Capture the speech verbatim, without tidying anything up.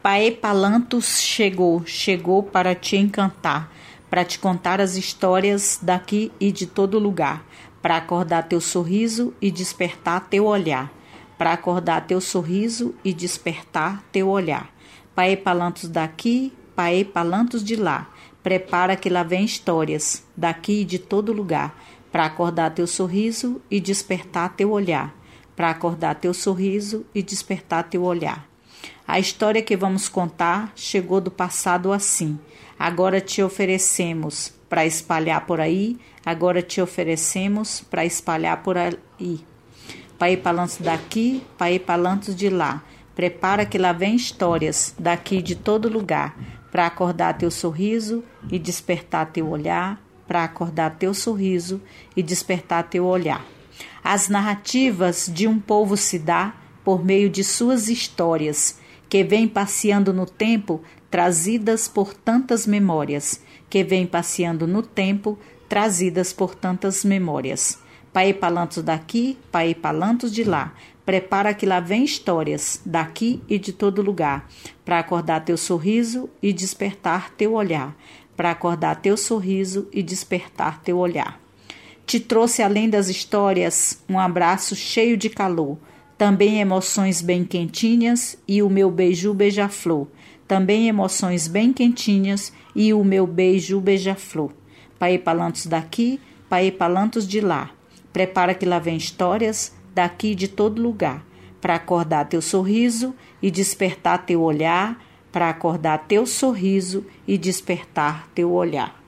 Pae Palantos chegou, chegou para te encantar, para te contar as histórias daqui e de todo lugar, para acordar teu sorriso e despertar teu olhar, para acordar teu sorriso e despertar teu olhar. Pae Palantos daqui, Pae Palantos de lá, prepara que lá vem histórias daqui e de todo lugar, para acordar teu sorriso e despertar teu olhar, para acordar teu sorriso e despertar teu olhar. A história que vamos contar chegou do passado assim. Agora te oferecemos para espalhar por aí. Agora te oferecemos para espalhar por aí. Pae Palantos daqui, Pae Palantos de lá. Prepara que lá vem histórias daqui de todo lugar. Para acordar teu sorriso e despertar teu olhar. Para acordar teu sorriso e despertar teu olhar. As narrativas de um povo se dá por meio de suas histórias, que vem passeando no tempo, trazidas por tantas memórias, que vem passeando no tempo, trazidas por tantas memórias. Pae Palantos daqui, Pae Palantos de lá, prepara que lá vem histórias, daqui e de todo lugar, para acordar teu sorriso e despertar teu olhar, para acordar teu sorriso e despertar teu olhar. Te trouxe além das histórias um abraço cheio de calor, também emoções bem quentinhas e o meu beiju beija-flor. Também emoções bem quentinhas e o meu beiju beija-flor. Pae Palantos daqui, Pae Palantos de lá. Prepara que lá vem histórias daqui de todo lugar. Para acordar teu sorriso e despertar teu olhar. Para acordar teu sorriso e despertar teu olhar.